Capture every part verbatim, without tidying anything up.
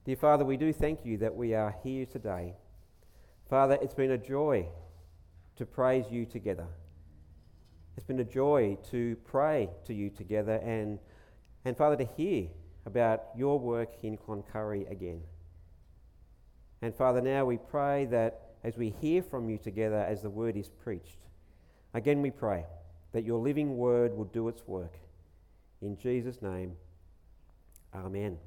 Dear Father, we do thank you that we are here today. Father, it's been a joy to praise you together. It's been a joy to pray to you together and, and Father, to hear about your work in Cloncurry again. And Father, now we pray that as we hear from you together as the word is preached, again we pray that your living word will do its work. In Jesus' name, amen.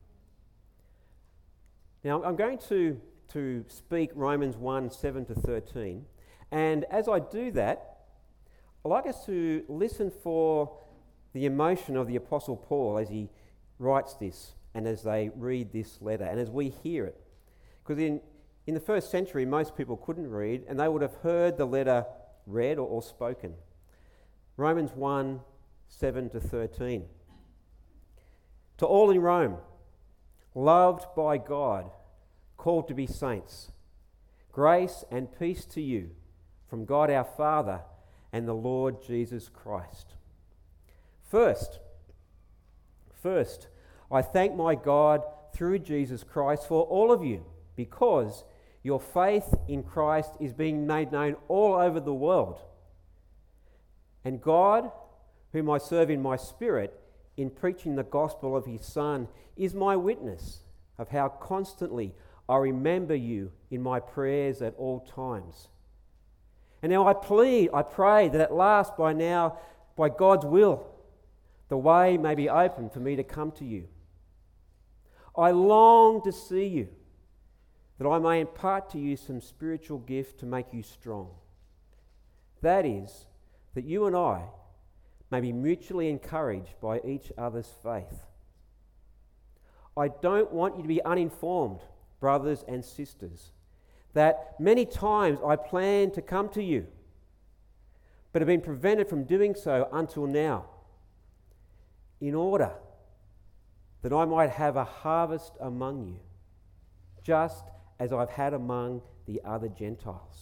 Now I'm going to, to speak Romans one, seven to thirteen, and as I do that, I'd like us to listen for the emotion of the Apostle Paul as he writes this and as they read this letter and as we hear it. Because in, in the first century, most people couldn't read and they would have heard the letter read or, or spoken. Romans one, seven to thirteen. To all in Rome, loved by God, called to be saints, grace and peace to you from God our Father and the Lord Jesus Christ. First, first, I thank my God through Jesus Christ for all of you, because your faith in Christ is being made known all over the world. And God, whom I serve in my spirit, in preaching the gospel of his Son, is my witness of how constantly I remember you in my prayers at all times. And now I plead, I pray that at last by now, by God's will, the way may be open for me to come to you. I long to see you, that I may impart to you some spiritual gift to make you strong. That is, that you and I may be mutually encouraged by each other's faith. I don't want you to be uninformed, brothers and sisters, that many times I planned to come to you, but have been prevented from doing so until now, in order that I might have a harvest among you, just as I've had among the other Gentiles.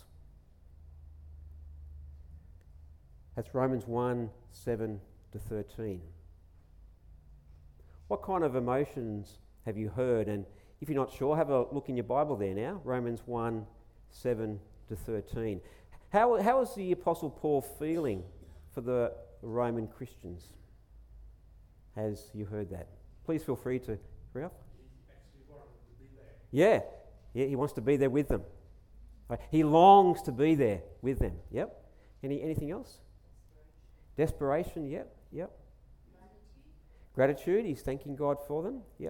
That's Romans one, seven to thirteen. What kind of emotions have you heard? And if you're not sure, have a look in your Bible there now, Romans one, seven to thirteen. How, how is the Apostle Paul feeling for the Roman Christians? Has you heard that? Please feel free to hurry up. Yeah, yeah, he wants to be there with them. Right. He longs to be there with them. Yep. Any anything else? Desperation. Yep. Yep. Gratitude. Gratitude. He's thanking God for them. Yep.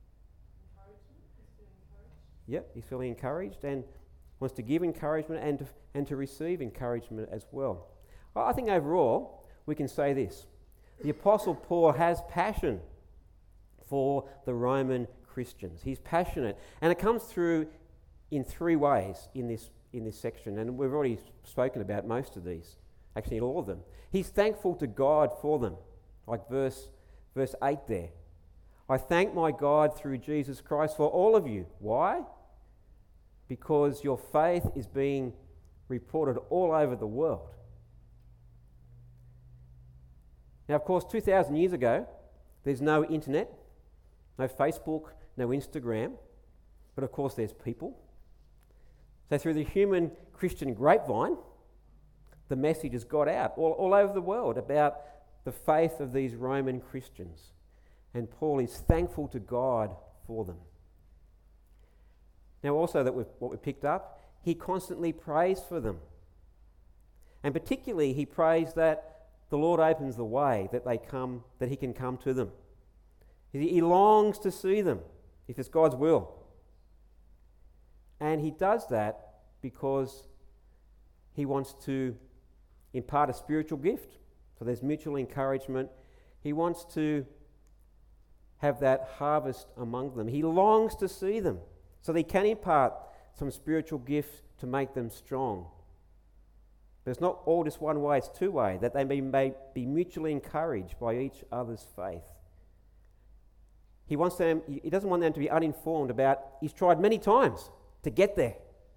Yep. He's feeling encouraged and wants to give encouragement and to, and to receive encouragement as well. I think overall we can say this: the Apostle Paul has passion for the Roman Christians. He's passionate, and it comes through in three ways in this in this section, and we've already spoken about most of these, actually all of them. He's thankful to God for them, like verse verse eight there. I thank my God through Jesus Christ for all of you. Why? Because your faith is being reported all over the world. Now, of course, two thousand years ago, there's no internet, no Facebook, no Instagram, but of course there's people. So through the human Christian grapevine, the message has got out all, all over the world about the faith of these Roman Christians. And Paul is thankful to God for them. Now also that we've, what we picked up, he constantly prays for them. And particularly he prays that the Lord opens the way, that they come, that he can come to them. He, he longs to see them, if it's God's will. And he does that because he wants to impart a spiritual gift. So there's mutual encouragement. He wants to have that harvest among them. He longs to see them so that he can impart some spiritual gift to make them strong. But it's not all just one way, it's two way, that they may, may be mutually encouraged by each other's faith. He wants them, he doesn't want them to be uninformed about, he's tried many times to get there.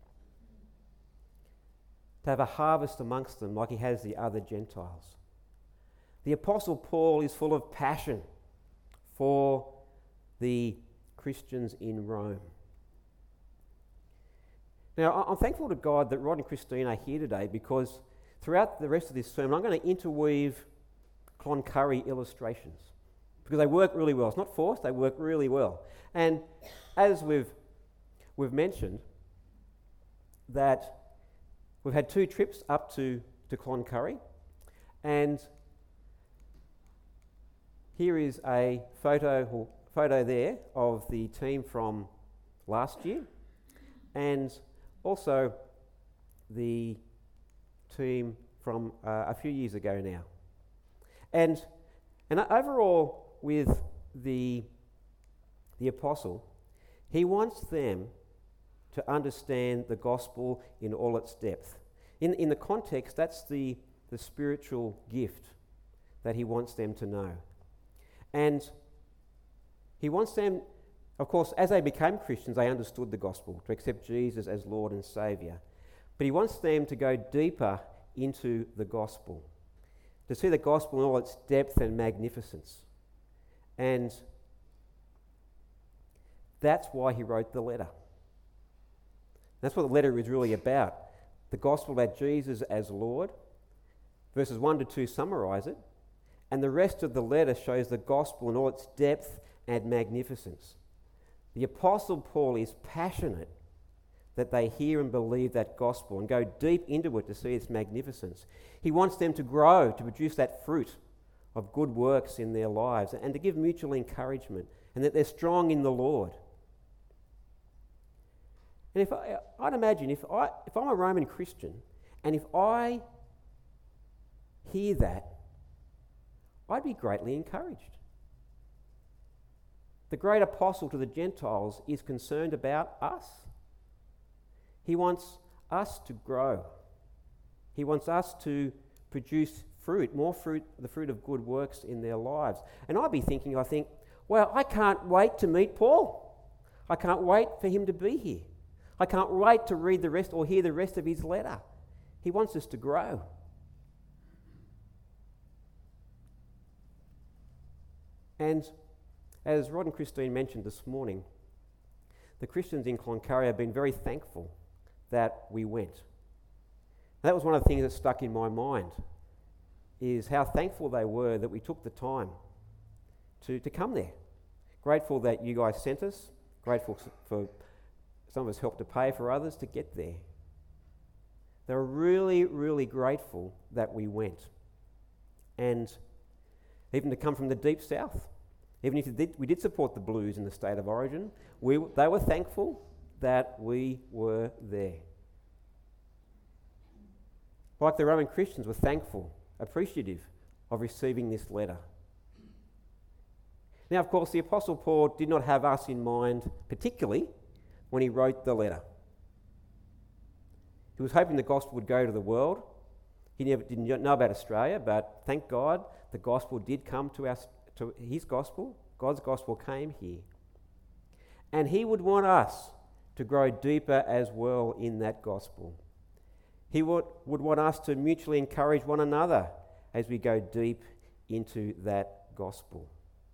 To have a harvest amongst them like he has the other Gentiles. The Apostle Paul is full of passion for the Christians in Rome. Now, I'm thankful to God that Rod and Christine are here today, because throughout the rest of this sermon, I'm going to interweave Cloncurry illustrations, because they work really well. It's not forced, they work really well. And as we've we've mentioned, that we've had two trips up to, to Cloncurry, and here is a photo photo there of the team from last year, and also the team from uh, a few years ago now. And and overall, with the the apostle, he wants them to understand the gospel in all its depth. In in the context, that's the, the spiritual gift that he wants them to know. And he wants them, of course, as they became Christians, they understood the gospel, to accept Jesus as Lord and Saviour. But he wants them to go deeper into the gospel, to see the gospel in all its depth and magnificence. And that's why he wrote the letter. That's what the letter is really about. The gospel about Jesus as Lord. Verses one to two summarise it, and the rest of the letter shows the gospel in all its depth and magnificence. The Apostle Paul is passionate that they hear and believe that gospel and go deep into it to see its magnificence. He wants them to grow, to produce that fruit of good works in their lives, and to give mutual encouragement, and that they're strong in the Lord. And if I, I'd imagine if I, if I'm a Roman Christian, and if I hear that, I'd be greatly encouraged. The great apostle to the Gentiles is concerned about us. He wants us to grow. He wants us to produce fruit, more fruit, the fruit of good works in their lives. And I'd be thinking, I think, well, I can't wait to meet Paul. I can't wait for him to be here. I can't wait to read the rest or hear the rest of his letter. He wants us to grow. And as Rod and Christine mentioned this morning, the Christians in Cloncurry have been very thankful that we went. And that was one of the things that stuck in my mind, is how thankful they were that we took the time to, to come there. Grateful that you guys sent us, grateful for some of us helped to pay for others to get there. They were really, really grateful that we went. And even to come from the deep south, even if we did, we did support the Blues in the state of origin, we, they were thankful that we were there. Like the Roman Christians were thankful, appreciative of receiving this letter. Now, of course, the Apostle Paul did not have us in mind particularly when he wrote the letter. He was hoping the gospel would go to the world. He never didn't know about Australia, but thank God the gospel did come to us, to his gospel. God's gospel came here. And he would want us to grow deeper as well in that gospel. He would, would want us to mutually encourage one another as we go deep into that gospel.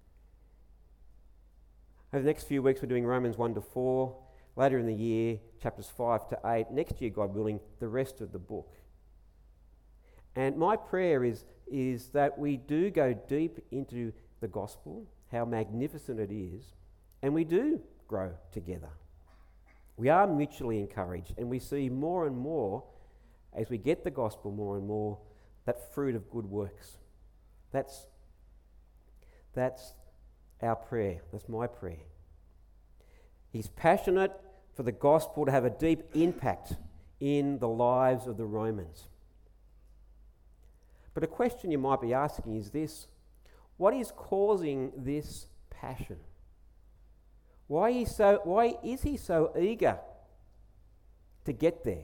Over the next few weeks, we're doing Romans one to four. Later in the year, chapters five to eight. Next year, God willing, the rest of the book. And my prayer is, is that we do go deep into the gospel, how magnificent it is, and we do grow together. We are mutually encouraged, and we see more and more, as we get the gospel more and more, that fruit of good works. That's, that's our prayer. That's my prayer. He's passionate for the gospel to have a deep impact in the lives of the Romans. But a question you might be asking is this: what is causing this passion? Why is, so, why is he so eager to get there?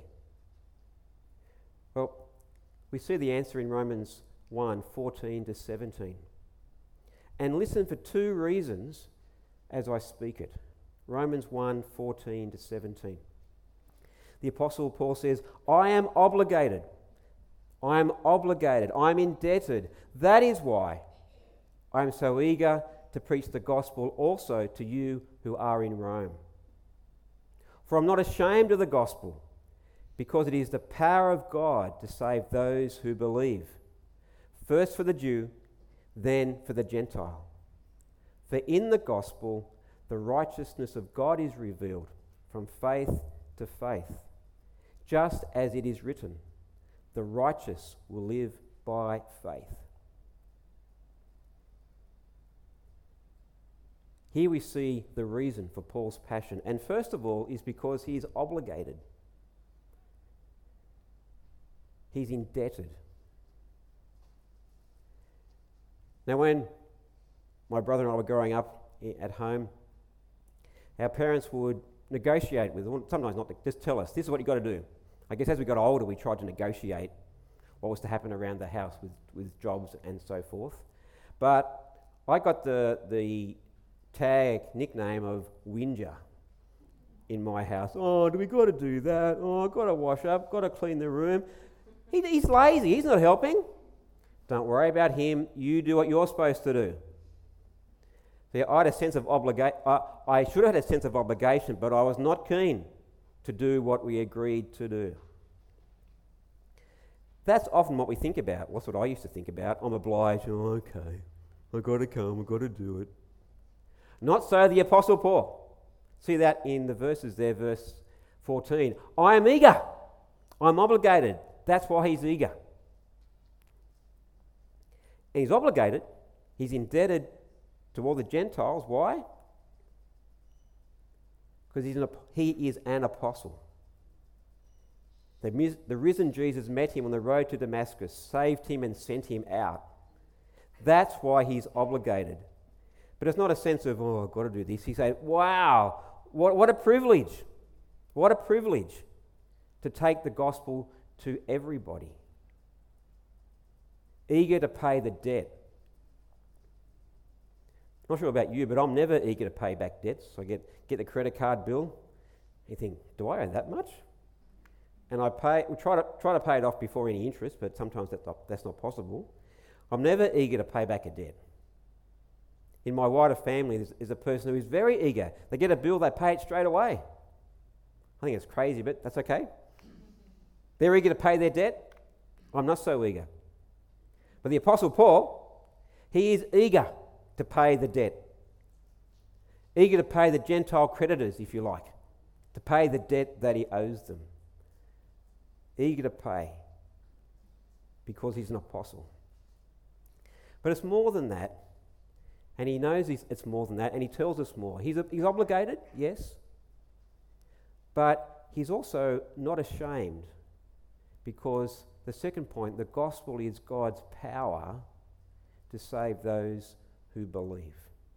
Well, we see the answer in Romans one, fourteen to seventeen. And listen for two reasons as I speak it. Romans one, fourteen to seventeen. The Apostle Paul says, I am obligated. I am obligated. I am indebted. That is why I am so eager to preach the gospel also to you who are in Rome. For I'm not ashamed of the gospel, because it is the power of God to save those who believe, first for the Jew, then for the Gentile. For in the gospel, the righteousness of God is revealed from faith to faith, just as it is written, the righteous will live by faith. Here we see the reason for Paul's passion, and first of all is because he is obligated. He's indebted. Now, when my brother and I were growing up at home, our parents would negotiate with us, sometimes not, to, just tell us, this is what you've got to do. I guess as we got older, we tried to negotiate what was to happen around the house with, with jobs and so forth. But I got the, the tag nickname of Whinger in my house. Oh, do we got to do that? Oh, I've got to wash up, got to clean the room. He, he's lazy, he's not helping. Don't worry about him, you do what you're supposed to do. See, I had a sense of obligation. I, I should have had a sense of obligation, but I was not keen to do what we agreed to do. That's often what we think about. That's what I used to think about. I'm obliged. Oh, okay, I've got to come, I've got to do it. Not so the Apostle Paul. See that in the verses there, verse fourteen. I am eager. I'm obligated. That's why he's eager. And he's obligated. He's indebted to all the Gentiles. Why? Because he's an, he is an apostle. The, the risen Jesus met him on the road to Damascus, saved him and sent him out. That's why he's obligated. But it's not a sense of, oh, I've got to do this. He said, wow, what, what a privilege. What a privilege to take the gospel to everybody. Eager to pay the debt. Not sure about you, but I'm never eager to pay back debts. I get, get the credit card bill. You think, do I owe that much? And I pay. We try to try to pay it off before any interest, but sometimes that's not, that's not possible. I'm never eager to pay back a debt. In my wider family, there's, there's a person who is very eager. They get a bill, they pay it straight away. I think it's crazy, but that's okay. They're eager to pay their debt. I'm not so eager. But the Apostle Paul, he is eager to pay the debt. Eager to pay the Gentile creditors, if you like, to pay the debt that he owes them. Eager to pay because he's an apostle. But it's more than that, and he knows it's more than that, and he tells us more. He's, he's obligated, yes, but he's also not ashamed, because the second point, the gospel is God's power to save those who believe.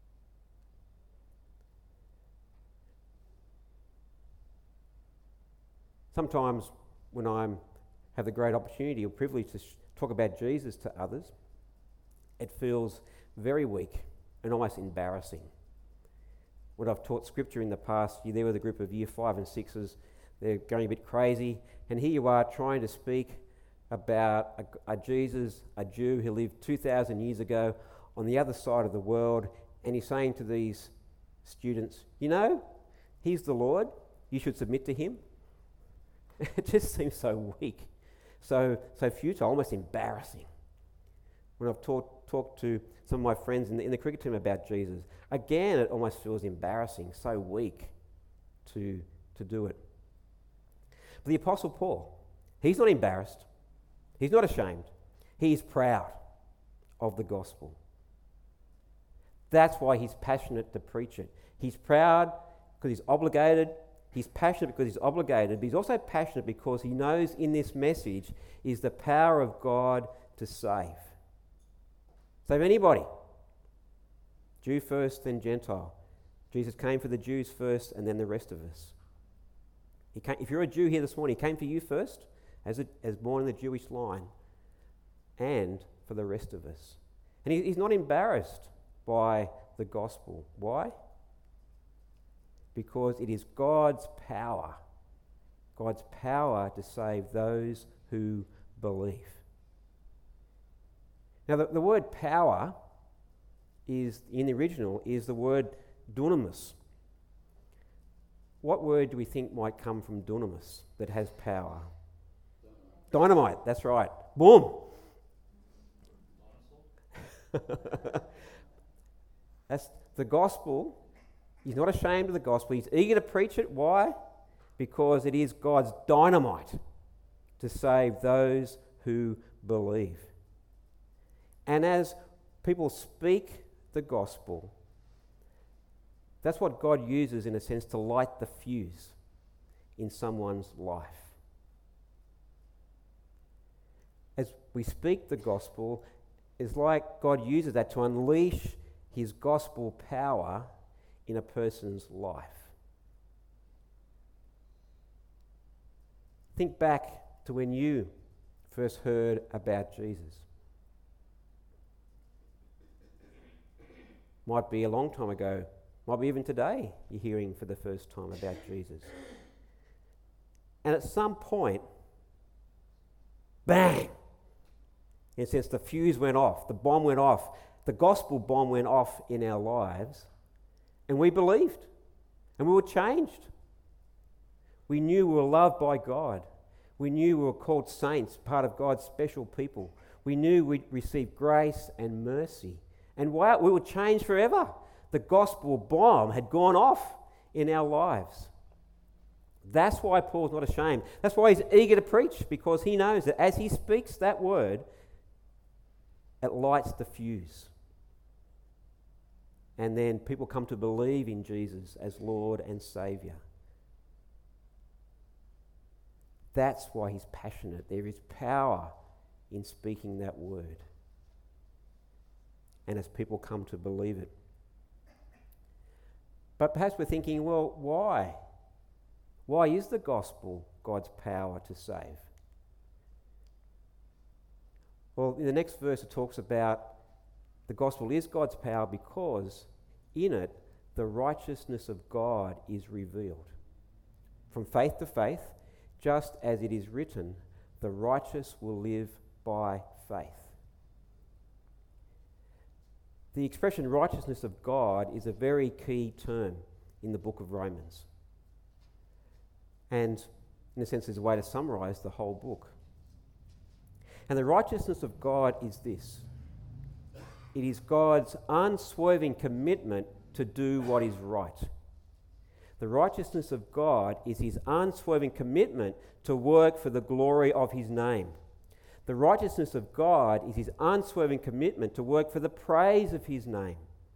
Sometimes when I have the great opportunity or privilege to sh- talk about Jesus to others, it feels very weak and almost embarrassing. When I've taught scripture in the past, you're there with a group of year five and sixes, they're going a bit crazy, and here you are trying to speak about a, a Jesus, a Jew who lived two thousand years ago on the other side of the world, and he's saying to these students, you know, he's the Lord, you should submit to him. It just seems so weak, so so futile, almost embarrassing. When I've taught, talked to some of my friends in the, in the cricket team about Jesus, again, it almost feels embarrassing, so weak to, to do it. But the Apostle Paul, he's not embarrassed. He's not ashamed. He's proud of the gospel. That's why he's passionate to preach it. He's proud because he's obligated. He's passionate because he's obligated, but he's also passionate because he knows in this message is the power of God to save. Save anybody. Jew first, then Gentile. Jesus came for the Jews first and then the rest of us. He came, if you're a Jew here this morning, he came for you first, as, a, as born in the Jewish line, and for the rest of us. And he, he's not embarrassed by the gospel. Why? Because it is God's power, God's power to save those who believe. Now, the, the word power is, in the original, is the word dunamis. What word do we think might come from dunamis that has power? Dynamite, Dynamite that's right. Boom! That's the gospel. He's not ashamed of the gospel. He's eager to preach it. Why? Because it is God's dynamite to save those who believe. And as people speak the gospel, that's what God uses, in a sense, to light the fuse in someone's life. As we speak the gospel, it's like God uses that to unleash his gospel power in a person's life. Think back to when you first heard about Jesus. Might be a long time ago, might be even today you're hearing for the first time about Jesus. And at some point, bang! In a sense, the fuse went off, the bomb went off, the gospel bomb went off in our lives, and we believed, and we were changed. We knew we were loved by God. We knew we were called saints, part of God's special people. We knew we'd received grace and mercy. And wow, we were changed forever. The gospel bomb had gone off in our lives. That's why Paul's not ashamed. That's why he's eager to preach, because he knows that as he speaks that word, it lights the fuse. And then people come to believe in Jesus as Lord and Saviour. That's why he's passionate. There is power in speaking that word. And as people come to believe it. But perhaps we're thinking, well, why? Why is the gospel God's power to save? Well, in the next verse it talks about the gospel is God's power because in it the righteousness of God is revealed. From faith to faith, just as it is written, the righteous will live by faith. The expression righteousness of God is a very key term in the book of Romans. And in a sense, there's a way to summarize the whole book. And the righteousness of God is this. It is God's unswerving commitment to do what is right. The righteousness of God is his unswerving commitment to work for the glory of his name. The righteousness of God is his unswerving commitment to work for the praise of his name.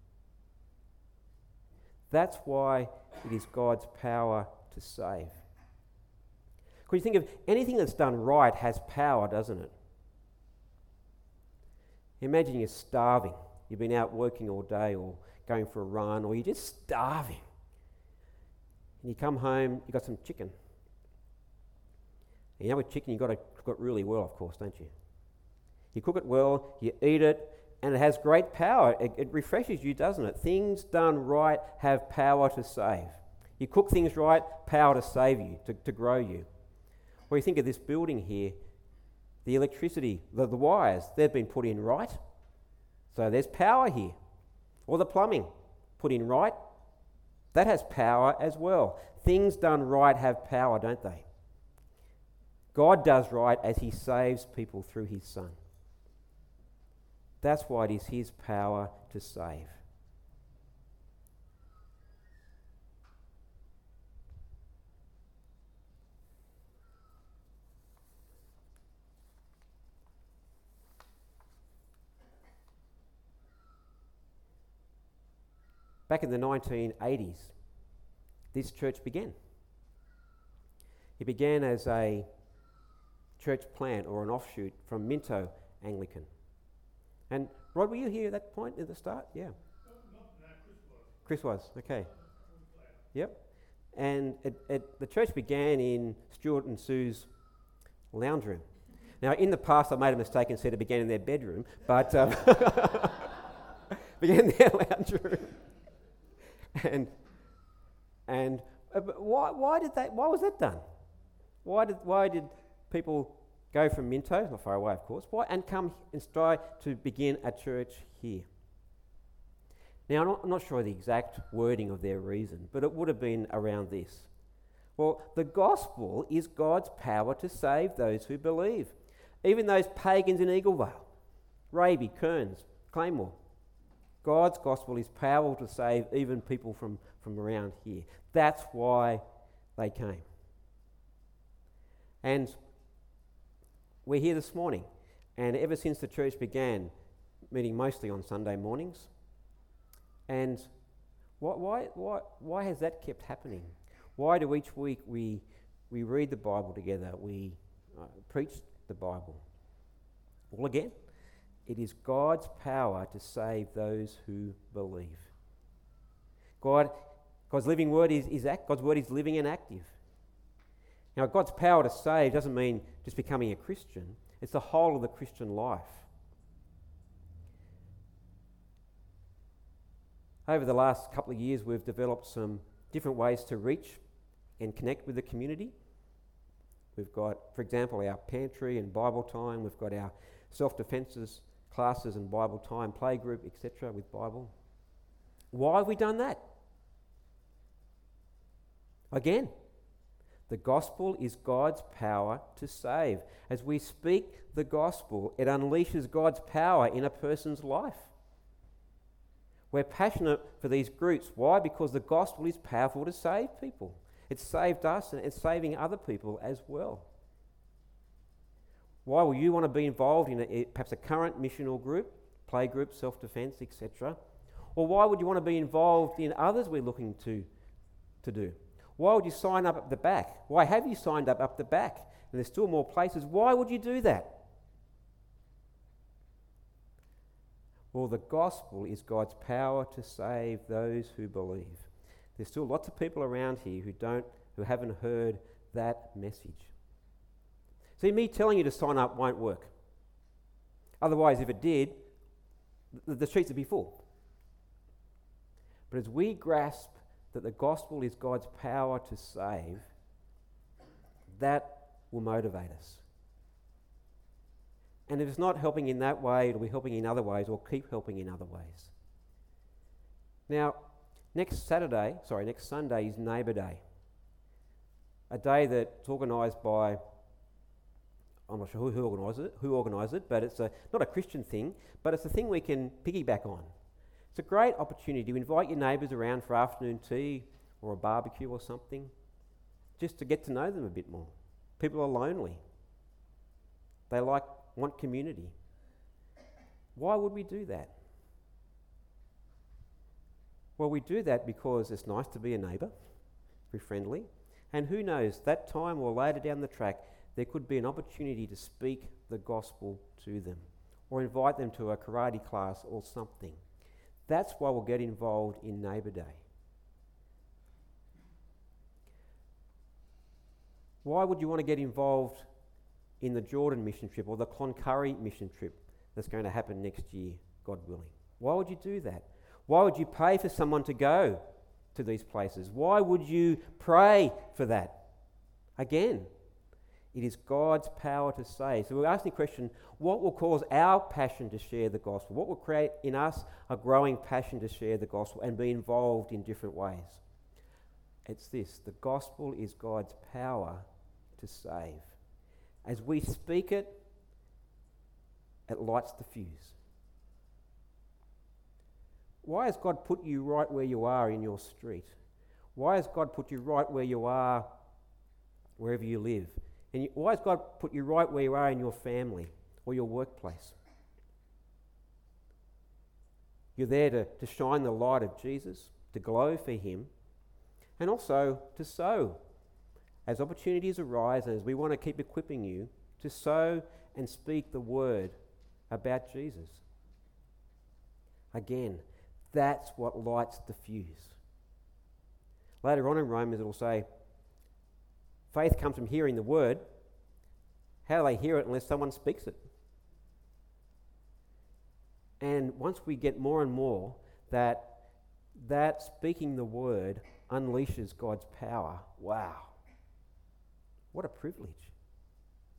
That's why it is God's power to save. Because you think of anything that's done right has power, doesn't it? Imagine you're starving. You've been out working all day or going for a run, or you're just starving. And you come home, you've got some chicken. And you know with chicken, you've got to cook it really well, of course, don't you? You cook it well, you eat it, and it has great power. It, it refreshes you, doesn't it? Things done right have power to save. You cook things right, power to save you, to, to grow you. Or you think of this building here, the electricity, the, the wires, they've been put in right. So there's power here. Or the plumbing, put in right. That has power as well. Things done right have power, don't they? God does right as he saves people through his Son. That's why it is his power to save. Back in the nineteen eighties, this church began. It began as a church plant or an offshoot from Minto Anglican. And Rod, were you here at that point at the start? Yeah. No, no, no, Chris Chris was. was, okay. Yep. And it, it, the church began in Stuart and Sue's lounge room. Now, in the past, I made a mistake and said it began in their bedroom, but um, began in their lounge room. And and uh, but why why did that? Why was that done? Why did why did people go from Minto, not far away, of course, why and come and try to begin a church here? Now, I'm not, I'm not sure the exact wording of their reason, but it would have been around this. Well, the gospel is God's power to save those who believe. Even those pagans in Eaglevale, Raby, Kearns, Claymore. God's gospel is powerful to save even people from, from around here. That's why they came. And we're here this morning. And ever since the church began, meeting mostly on Sunday mornings. And why, why, why, why has that kept happening? Why do each week we, we read the Bible together, we uh, preach the Bible? Well, again, it is God's power to save those who believe. God, God's living word is, is act, God's word is living and active. Now, God's power to save doesn't mean just becoming a Christian. It's the whole of the Christian life. Over the last couple of years, we've developed some different ways to reach and connect with the community. We've got, for example, our pantry and Bible time. We've got our self-defences classes and Bible time playgroup, et cetera, with Bible. Why have we done that? Again, the gospel is God's power to save. As we speak the gospel, it unleashes God's power in a person's life. We're passionate for these groups. Why? Because the gospel is powerful to save people. It's saved us and it's saving other people as well. Why will you want to be involved in a, perhaps a current missional group, play group, self-defence, et cetera? Or why would you want to be involved in others we're looking to, to do? Why would you sign up at the back? Why have you signed up up the back? And there's still more places. Why would you do that? Well, the gospel is God's power to save those who believe. There's still lots of people around here who don't, who haven't heard that message. See, me telling you to sign up won't work. Otherwise, if it did, the, the streets would be full. But as we grasp that the gospel is God's power to save, that will motivate us. And if it's not helping in that way, it'll be helping in other ways, or keep helping in other ways. Now, next Saturday, sorry, next Sunday is Neighbour Day. A day that's organised by, I'm not sure who, who organises it, who organised it, but it's a, not a Christian thing, but it's a thing we can piggyback on. It's a great opportunity to invite your neighbours around for afternoon tea or a barbecue or something, just to get to know them a bit more. People are lonely. They like want community. Why would we do that? Well, we do that because it's nice to be a neighbour, be friendly, and who knows, that time or later down the track, there could be an opportunity to speak the gospel to them or invite them to a karate class or something. That's why we'll get involved in Neighbour Day. Why would you want to get involved in the Jordan mission trip or the Cloncurry mission trip that's going to happen next year, God willing? Why would you do that? Why would you pay for someone to go to these places? Why would you pray for that? Again, it is God's power to save. So we're asking the question, what will cause our passion to share the gospel? What will create in us a growing passion to share the gospel and be involved in different ways? It's this: the gospel is God's power to save. As we speak it, it lights the fuse. Why has God put you right where you are in your street? Why has God put you right where you are wherever you live? And why has God put you right where you are in your family or your workplace? You're there to, to shine the light of Jesus, to glow for him, and also to sow. As opportunities arise and as we want to keep equipping you to sow and speak the word about Jesus. Again, that's what lights the fuse. Later on in Romans it will say, faith comes from hearing the word. How do they hear it unless someone speaks it? And once we get more and more that that speaking the word unleashes God's power, wow. What a privilege.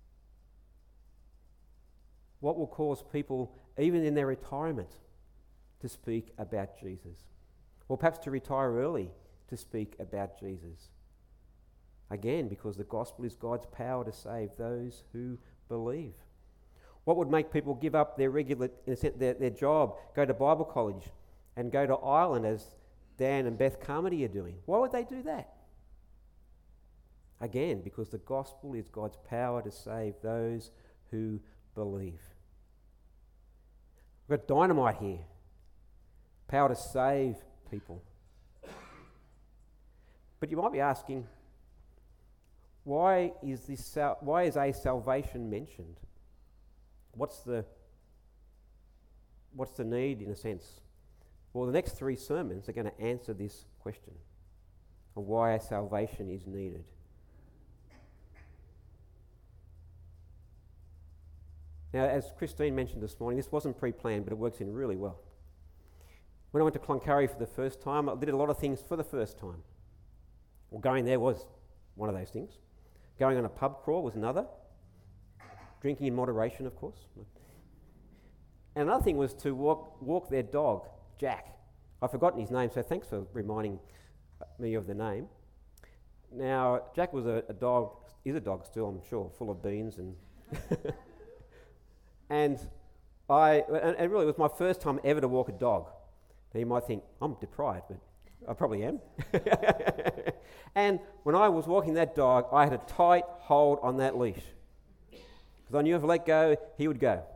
What will cause people, even in their retirement, to speak about Jesus. Or perhaps to retire early to speak about Jesus. Again, because the gospel is God's power to save those who believe. What would make people give up their regular, in a sense, their, their job, go to Bible college, and go to Ireland as Dan and Beth Carmody are doing? Why would they do that? Again, because the gospel is God's power to save those who believe. We've got dynamite here. Power to save people. But you might be asking, why is this? Sal- why is a salvation mentioned? What's the what's the need, in a sense? Well, the next three sermons are going to answer this question of why a salvation is needed. Now, as Christine mentioned this morning, this wasn't pre-planned, but it works in really well. When I went to Cloncurry for the first time, I did a lot of things for the first time. Well, going there was one of those things. Going on a pub crawl was another. Drinking in moderation, of course. And another thing was to walk walk their dog, Jack. I've forgotten his name, so thanks for reminding me of the name. Now, Jack was a, a dog, is a dog still, I'm sure, full of beans and... and I, and it really was my first time ever to walk a dog. Now you might think, I'm deprived, but I probably am. And when I was walking that dog, I had a tight hold on that leash. Because I knew if I let go, he would go.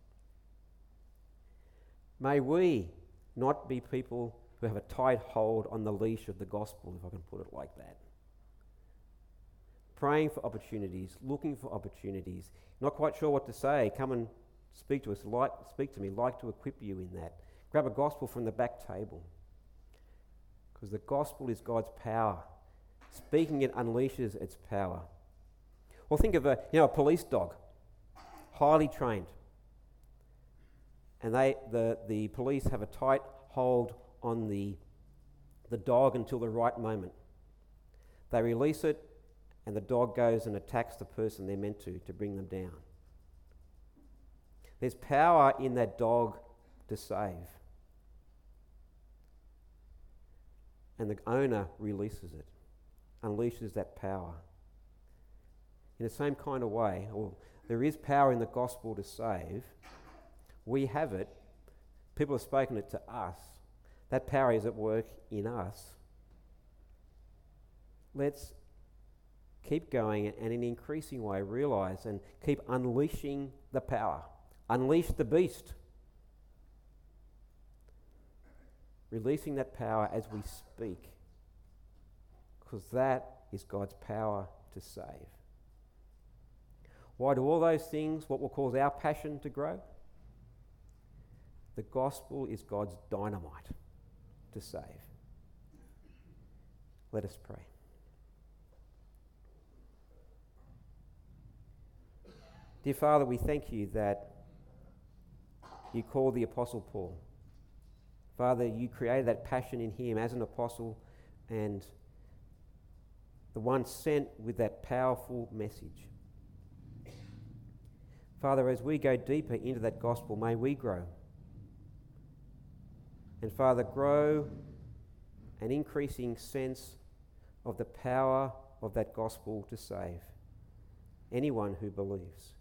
May we not be people who have a tight hold on the leash of the gospel, if I can put it like that. Praying for opportunities, looking for opportunities, not quite sure what to say, come and speak to us, like, speak to me, like to equip you in that. Grab a gospel from the back table. Because the gospel is God's power. Speaking it unleashes its power. Well, think of a, you know, a police dog, highly trained. And they, the, the police have a tight hold on the, the dog until the right moment. They release it, and the dog goes and attacks the person they're meant to, to bring them down. There's power in that dog to save. And the owner releases it, unleashes that power. In the same kind of way, well, there is power in the gospel to save. We have it. People have spoken it to us. That power is at work in us. Let's keep going and in an increasing way realise and keep unleashing the power. Unleash the beast. Releasing that power as we speak. Because that is God's power to save. Why do all those things, what will cause our passion to grow? The gospel is God's dynamite to save. Let us pray. Dear Father, we thank you that you called the Apostle Paul. Father, you created that passion in him as an apostle and the one sent with that powerful message. Father, as we go deeper into that gospel, may we grow. And Father, grow an increasing sense of the power of that gospel to save anyone who believes.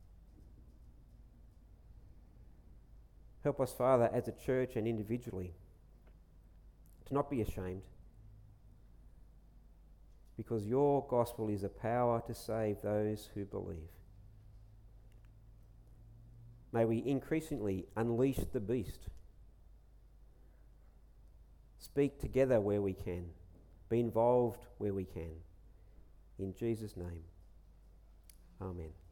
Help us, Father, as a church and individually, to not be ashamed, because your gospel is a power to save those who believe. May we increasingly unleash the beast, speak together where we can, be involved where we can. In Jesus' name, amen.